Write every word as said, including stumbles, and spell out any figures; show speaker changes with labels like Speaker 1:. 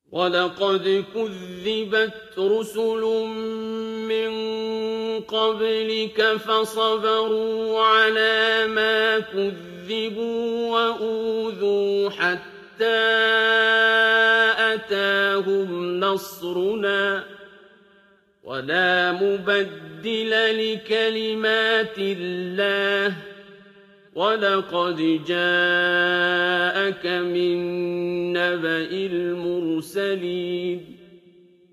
Speaker 1: وَلَقَدْ كُذِّبَتْ رُسُلٌ مِّن قَبْلِكَ فَصَبَرُوا عَلَىٰ مَا كُذِّبُوا وَأُوذُوا حَتَّىٰ أَتَاهُمْ نَصْرُنَا ۚ وَلَا مُبَدِّلَ لِكَلِمَاتِ اللَّهِ ۚ وَلَقَدْ جَاءَكَ مِن نَّبَإِ الْمُرْسَلِينَ